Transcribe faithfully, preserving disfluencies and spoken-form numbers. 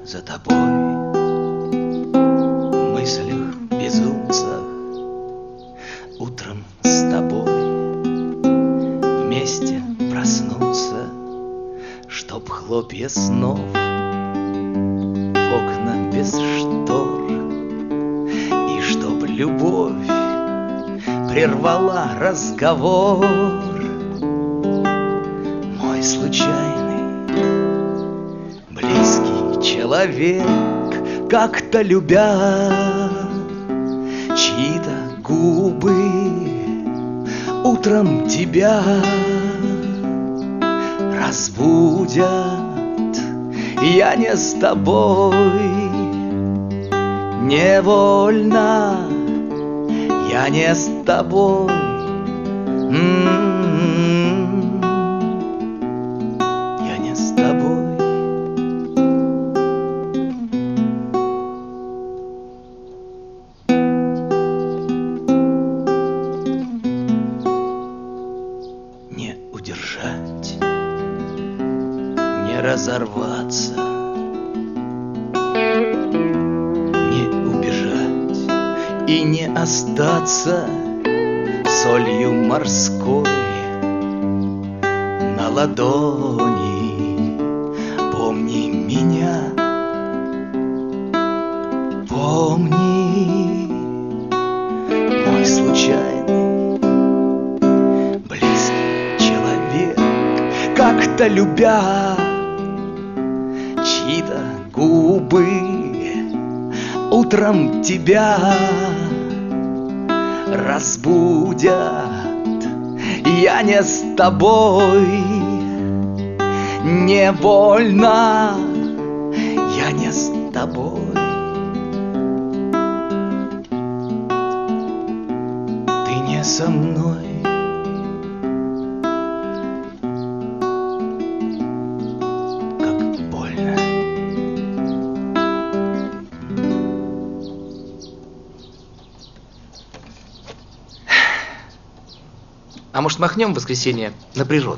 за тобой в мыслях безумцах, утром с тобой вместе проснуться, чтоб хлопья снов в окна без штор, и чтоб любовь прервала разговор. Мой случайный близкий человек, как-то любя чьи-то губы, утром тебя разбудят. Я не с тобой невольно, я не с тобой. М-м-м. Я не с тобой. Не удержать, не разорваться, не убежать и не остаться солью морской на ладони. Помни меня, помни, мой случайный близкий человек, как-то любя чьи-то губы, утром тебя разбудят. Я не с тобой невольно, я не с тобой. Ты не со мной. Как больно. А может, махнем в воскресенье на природу?